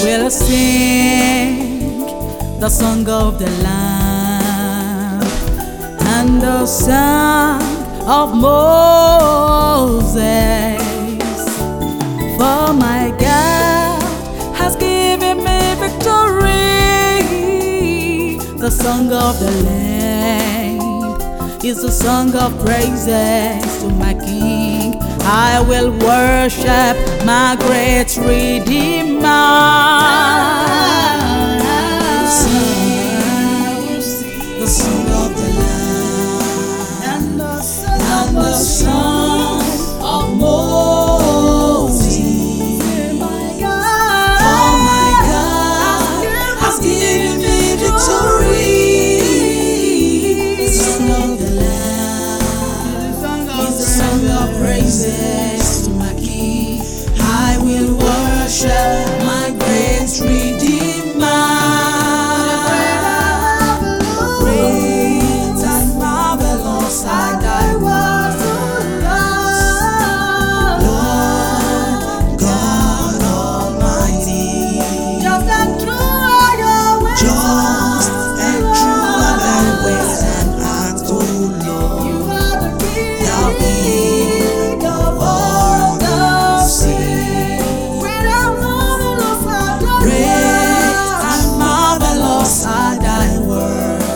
will sing the song of the Lamb and the song of Moses. For my God has given me victory. The song of the Lamb is the song of praises to my King. I will worship my great Redeemer. The song of the Lamb and the song of Moses. My God, oh my God, has given me victory. The song of the Lamb is the song of praises to my King. I will worship my great Redeemer. Great and marvelous are thy works, O Lord, God Almighty. Just and true are your ways. Just and true are thy ways and acts, O Lord. You are the King of all the sea. Great and marvelous are thy works,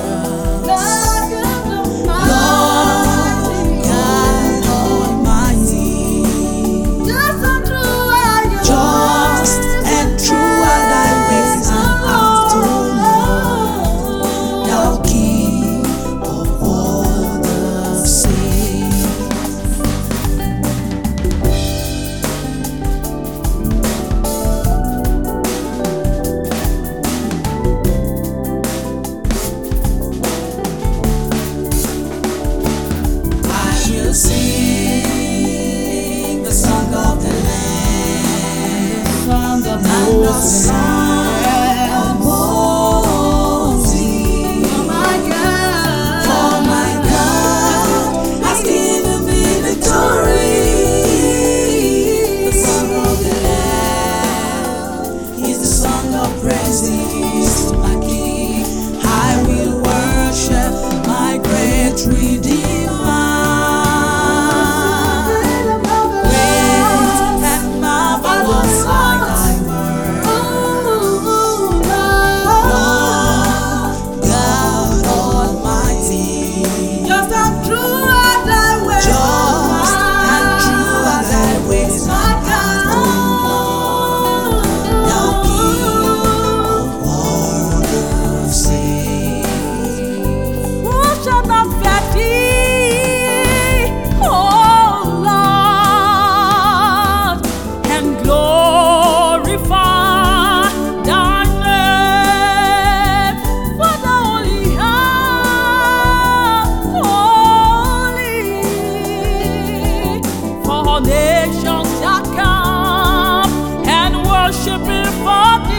Lord God Almighty. Just and true are thy ways and acts, O Lord, thou King of all the sea. I will sing the song of the Lamb, and the song of Moses. For my God has given me victory. The song of the Lamb is the song of praises to my King. I will worship my great Redeemer. Great and marvelous are thy works, Lord God Almighty. Just and true are thy ways. Just and true are thy ways, my God, O Lord, thou King of all the sea. Who shall not fear thee, O Lord, and glorify thy name? For thou only art holy. For all nations shall come and worship before thee.